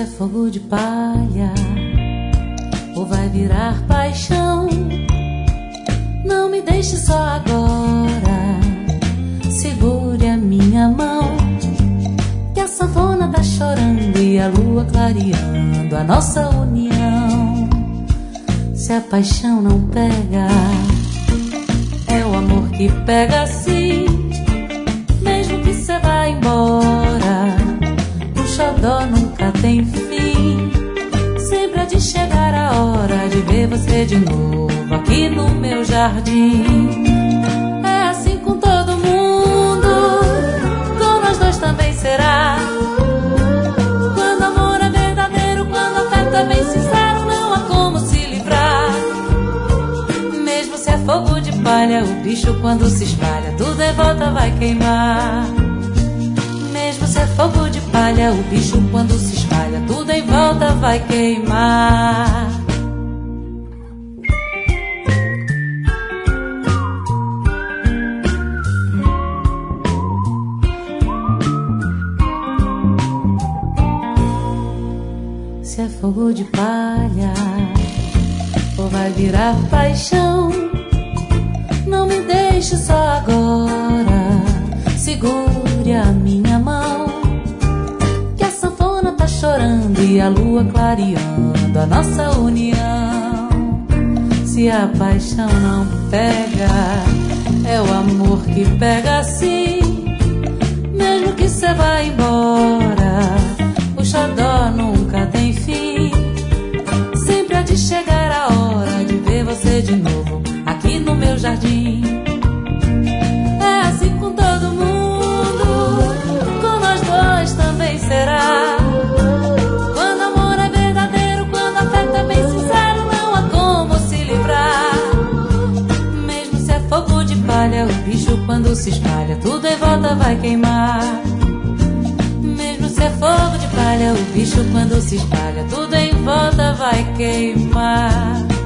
é fogo de palha ou vai virar paixão. Não me deixe só agora, segure a minha mão, que a sanfona tá chorando e a lua clareando a nossa união. Se a paixão não pega, é o amor que pega sim. Mesmo que cê vá embora, o xodó nunca tem fim. Sempre há de chegar a hora de ver você de novo aqui no meu jardim. É assim com todo mundo, com nós dois também será. Quando amor é verdadeiro, quando afeto é bem sincero, não há como se livrar. Mesmo se é fogo de palha, o bicho quando se espalha, tudo em volta vai queimar. Mesmo se é fogo de palha, o bicho quando se espalha, tudo em volta vai queimar. Se é fogo de palha ou vai virar paixão, não me deixe só agora, segure a minha mão, que a sanfona tá chorando e a lua clareando a nossa união. Se a paixão não pega, é o amor que pega sim. Mesmo que cê vá embora, o xodó nunca tem fim. Sempre há de chegar a hora de ver você de novo aqui no meu jardim. É assim com todo mundo, com nós dois também será. Quando amor é verdadeiro, quando afeto é bem sincero, não há como se livrar. Mesmo se é fogo de palha, o bicho quando se espalha, tudo em volta vai queimar. Mesmo se é fogo de palha, o bicho quando se espalha, tudo em volta vai queimar.